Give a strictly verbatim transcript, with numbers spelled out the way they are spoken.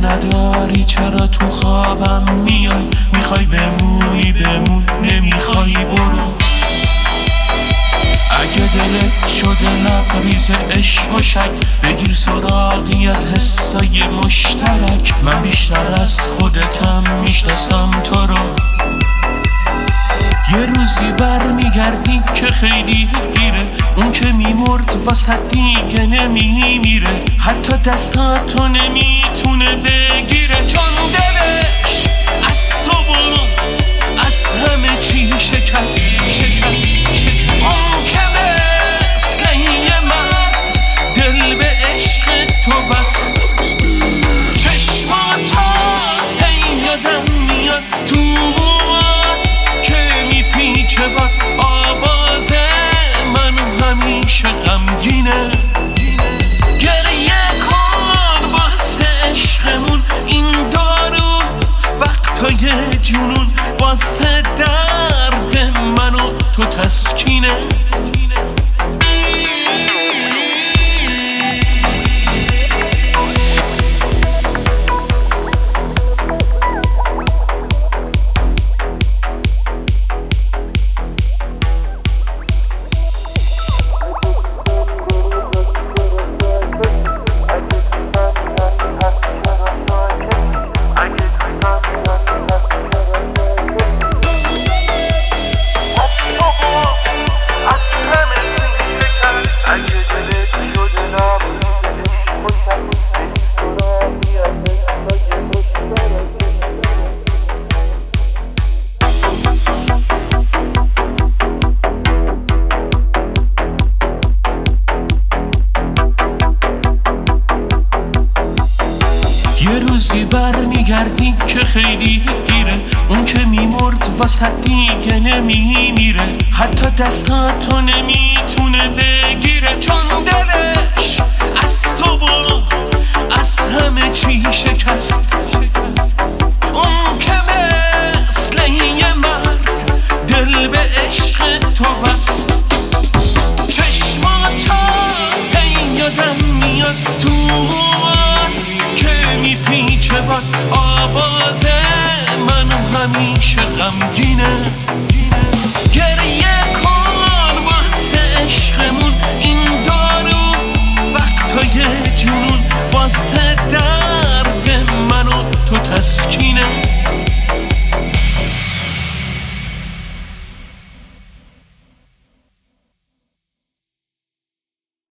نداری چرا تو خوابم میای؟ میخوای بمونی بمون، نمیخوای برو. اگه دلت شده لبریز عشق و شک، بگیر سراغی از حسای مشترک. من بیشتر از خودتم میشناسم تو رو. یه روزی بر میگردی که خیلی گیره، اون که میمرد واسه دیگه نمیمیره، حتی دستاتو نمیتونه بگیره، چون دلش از تو و از همه چی شکست شکست شکست. اون که مثل یه مرد دل به عشق تو بست، چشماتا هی یادم میاد تو چه باد آواز منو همیشه غمگینه. گریه کن واسه عشقمون، این دارو وقتای جنون واسه درد منو تو تسکینه. روزی بر میگردی که خیلی دیره، اون که میمرد واسه دیگه نمیمیره، حتی دستاتو نمیتونه بگیره، چون دلش از تو و از همه چی شکست. اون که مثل یه مرد دل به عشق تو بست، چشماتا هی یادم میاد تو که میپیچه باد آواز منو همیشه غمگینه.